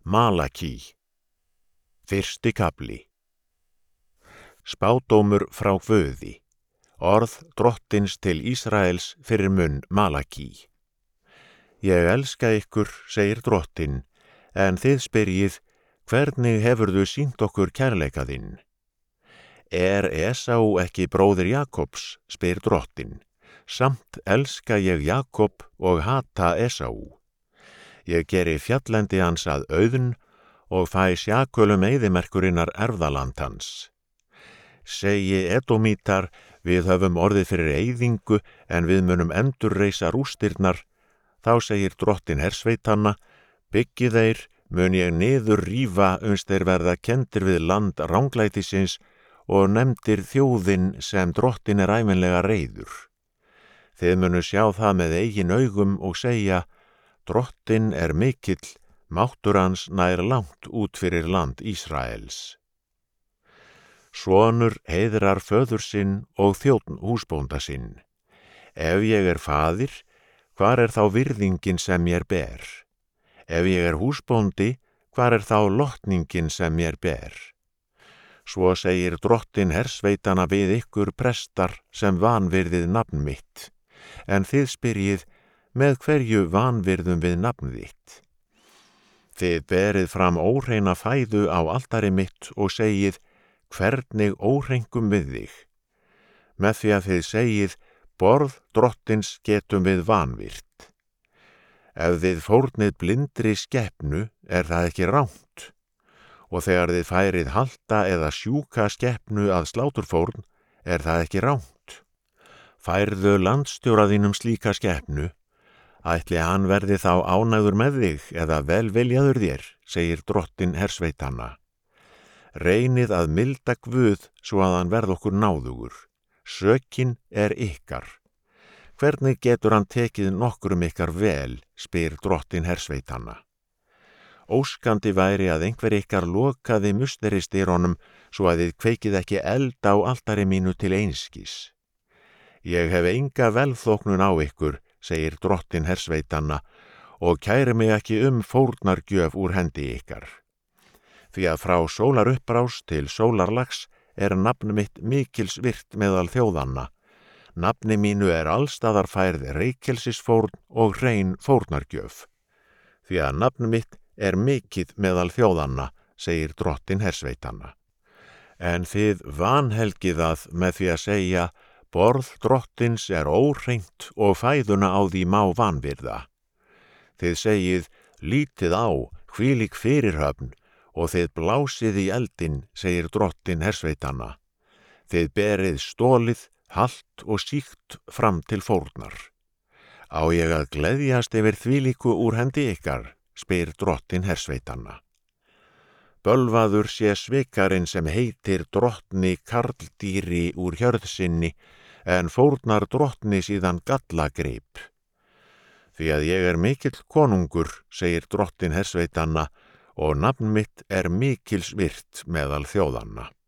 Malakí. Fyrsti kafli. Spádómur frá Guði. Orð drottins til Ísraels fyrir munn Malakí. Ég elska ykkur, segir drottinn, en þið spyrjið, hvernig hefurðu sýnt okkur kærleika þinn? Esau ekki bróðir Jakobs, spyr drottinn, samt elska ég Jakob og hata Esau. Ég geri fjalllendi hans að auðn og fæ sjakölum eyðimerkurinnar erfðaland hans. Segi Edómítar, við höfum orðið fyrir eyðingu en við munum endurreisa rústirnar, þá segir drottinn hersveitanna, byggi þeir, mun ég niður rífa uns þeir verða kenndir við land ranglætisins og nefndir þjóðin sem drottinn ævinlega reiður. Þið munu sjá það með eigin augum og segja, drottinn mikill, máttur hans nær langt út fyrir land Ísraels. Sonur heiðrar föður sinn og þjónn húsbónda sinn. Ef ég faðir, hvar þá virðingin sem mér ber? Ef ég húsbóndi, hvar þá lotningin sem mér ber? Svo segir drottinn hersveitana við ykkur prestar sem vanvirðið nafn mitt, en þið spyrjið, með hverju vanvirðum við nafn þitt? Þið berið fram óhreina fæðu á altari mitt og segið, hvernig óhreinkum við þig? Með því að þið segið, borð drottins getum við vanvirt. Ef þið fórnið blindri skepnu, það ekki rangt, og þegar þið færið halta eða sjúka skepnu að sláturfórn, það ekki rangt. Færðu landstjóra þínum slíka skepnu, ætli hann verði þá ánægður með þig eða velviljaður þér, segir drottinn hersveitanna. Reynið að milda Guð svo að hann verð okkur náðugur. Sökin ykkar. Hvernig getur hann tekið nokkrum ykkar vel, spyr drottinn hersveitanna. Óskandi væri að einhver ykkar lokaði musteristyrunum svo að þið kveikið ekki eld á altari mínu til einskis. Ég hef enga velþóknun á ykkur, segir drottinn hersveitanna, og kæri mig ekki fórnargjöf úr hendi ykkar. Því að frá sólarupprás til sólarlags nafn mitt mikils virt meðal þjóðanna. Nafni mínu allstaðar færð reykelsisfórn og hrein fórnargjöf. Því að nafn mitt mikið meðal þjóðanna, segir drottinn hersveitanna. En þið vanhelgið það með því að segja, borð drottins óhreint og fæðuna á því má vanvirða. Þið segið, lítið á, hvílík fyrirhöfn, og þið blásið í eldin, segir drottinn hersveitanna. Þið berið stólið, halt og sýkt fram til fórnar. Á ég að gleðjast yfir þvílíku úr hendi ykkar, spyr drottinn hersveitanna. Bölvaður sé svikarinn sem heitir drottni karldýri úr hjörð sinni, en fórnar drottni síðan gallagrip. Því að ég mikill konungur, segir drottinn hersveitanna, og nafn mitt mikils virt meðal þjóðanna.